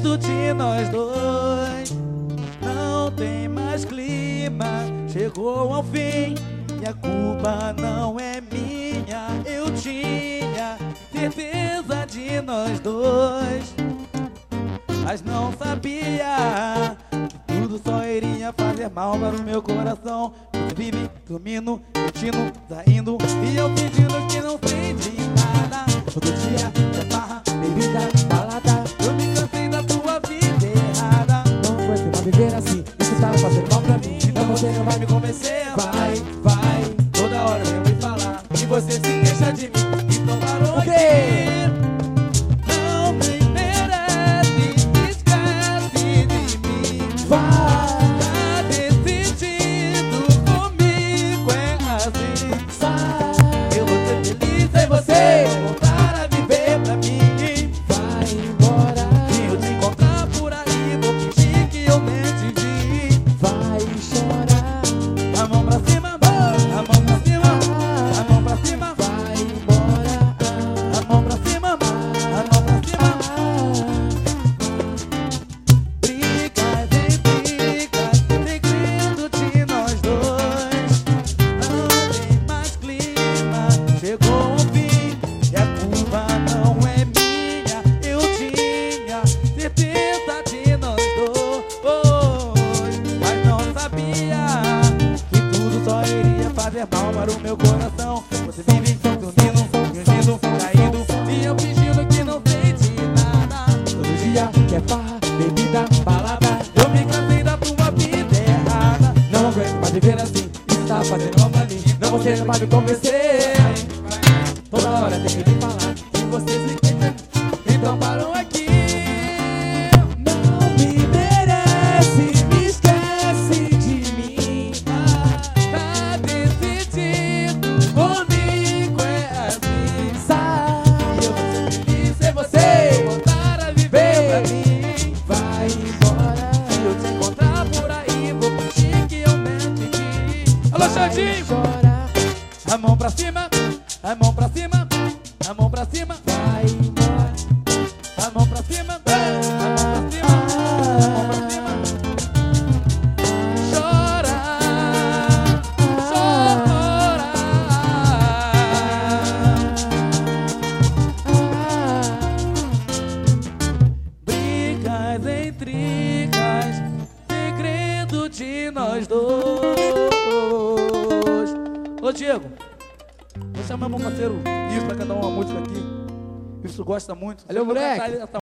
segredo de nós dois. Não tem mais clima, chegou ao fim e a culpa não é minha. Eu tinha certeza de nós dois, mas não sabia que tudo só iria fazer mal para o meu coração. Você vive dormindo, mentindo, saindo e eu fingindo que não sei de nada. Todo dia é farra, bebida, balada. Eu me cansei da tua vida errada. Não foi você vai viver assim, isso tá fazendo mal pra mim. Então você não vai me convencer. Vai, toda hora vem me falar que você se queixa de mim. Então parou aqui. Não me merece, esquece de mim. Vai, tá decidido comigo, é assim. Sai, eu vou ser feliz sem você, voltar a viver pra mim. Vai embora, se eu te encontrar por aí, vou fingir que eu nem te vi. Vai chorar, a mão pra cima, a mão pra cima, a mão pra cima. Vai embora, a mão pra cima, a mão pra cima. Brigas em brigas, segredo de nós dois. Não tem mais clima, chegou ao fim e a culpa não é minha. Eu tinha certeza de nós dois, mas não sabia que tudo só iria fazer mal para o meu coração. Você vive dormindo, fingindo, caindo e eu fingindo que não sei de nada. Todo dia que é farra, bebida, balada. Eu me cansei da tua vida errada. Não aguento mais viver assim, isso tá fazendo mal pra mim. Não, você não vai me convencer. Toda hora tem que me falar que você se queixa. Então parou aqui. Não me merece, me esquece de mim. Tá decidido comigo, é assim. Sai, eu vou ser feliz sem você, voltar a viver pra mim. Vai embora, se eu te encontrar por aí, vou fingir que eu nem te vi. Alô, Xandinho! A mão pra cima, a mão pra cima, a mão pra cima. Vai embora, a mão pra cima, a mão pra cima, a mão pra cima. Chora, chora. Brigas e intrigas, segredo de nós dois. Ô Diego, vou chamar meu parceiro Isso pra cantar uma música aqui. Isso gosta muito. Valeu, Você vai moleque. cantar essa